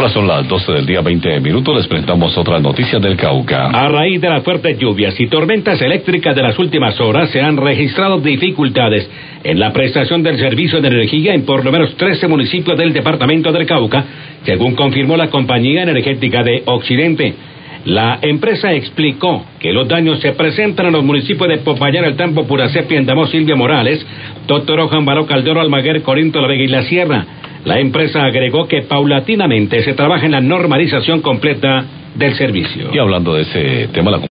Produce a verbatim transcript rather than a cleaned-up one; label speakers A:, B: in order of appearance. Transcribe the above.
A: Ahora son las doce del día, veinte minutos. Les presentamos otras noticias del Cauca.
B: A raíz de las fuertes lluvias y tormentas eléctricas de las últimas horas, se han registrado dificultades en la prestación del servicio de energía en por lo menos trece municipios del departamento del Cauca, según confirmó la Compañía Energética de Occidente. La empresa explicó que los daños se presentan en los municipios de Popayán, El Tambo, Puracé, Piendamó, Silvia Morales, Totoro, Jambaró, Caldero, Almaguer, Corinto, La Vega y La Sierra. La empresa agregó que paulatinamente se trabaja en la normalización completa del servicio.
A: Y hablando de ese tema, la